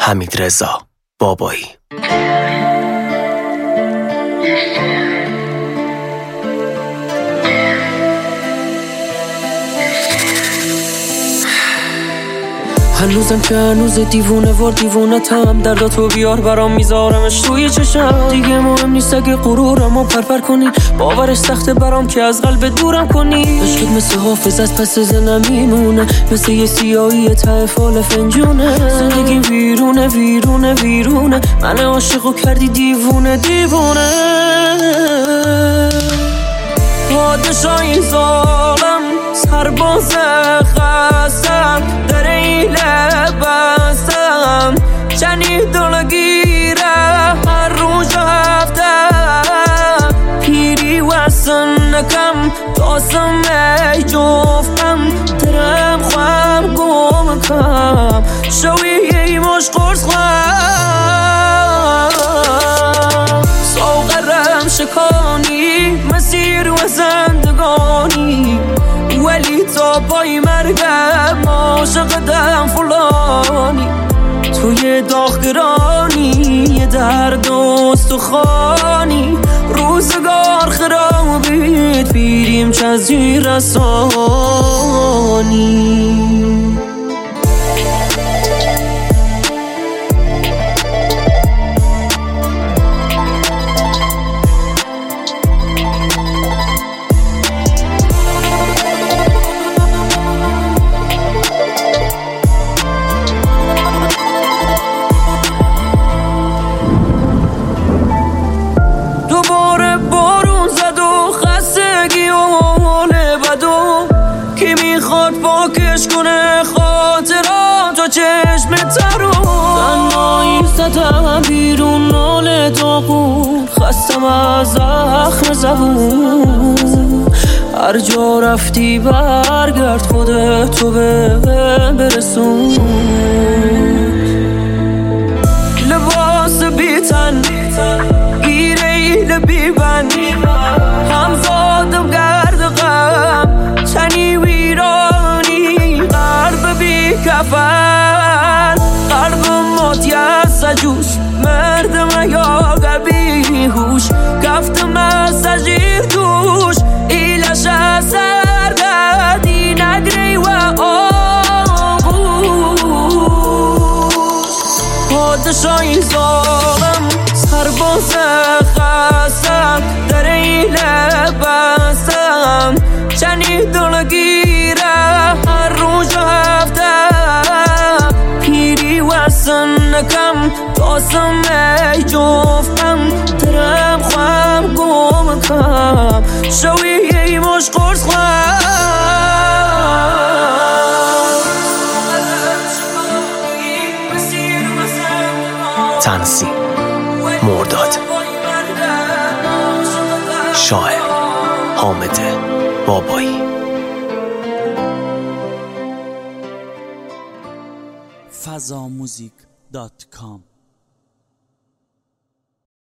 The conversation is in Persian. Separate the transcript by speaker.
Speaker 1: حمیدرضا بابایی.
Speaker 2: هنوزم که هنوز دیوونه ور دیوونتم، درداتو بیار برام میذارمش توی چشم. دیگه مهم نیست اگه غرورمو پرپر کنی، باورش سخته برام که از قلب دورم کنی. عشقت مثل حافظ از پس زنم میمونه، مثل یه سیاهی ته فال فنجونه. زندگی ویرونه ویرونه ویرونه، من عاشقو کردی دیوونه دیوونه. پادشاهی ظالم سرباز خستم، در این لبستم چنی دلگیره هر روز هفتم. پیری وسن نکم تاسم ای جفتم، درم خوام گم کم شوی ای مش قرص خوام. ساغرم شکانی مسیر و زندگانی، ولی تا پای مرگم عاشقتم فلانی. توی داغگرانی درد و استخوانی، روزگار خرابید پیریم چزی رسانی. پاکش کنه خاطرات و چشم ترو. تنهایی زدم بیرون ناله داغون، خستم از زخم زبون. هر جا رفتی برگرد خودتو برسون. لباس بیتن گیره ایل بیبن، همزادم گرد غم تنی ویرانی. قلب بی کفن قلب موتی از سجوش، مردم یا قلبی هوش گفتم از سجیر دوش. ایلش از سرگردی نگری و آغوش. پادشاهی ظالم سرباز خستم، در این لبستم چنی دلگیره هر روز هفتم. پیری وسن نکم تاسم ای جفتم، درم خوام گم کم شوی ای مش قرص خوام.
Speaker 1: تنظیم مرداد، شاعر حامد بابایی.
Speaker 3: fazamuzik.com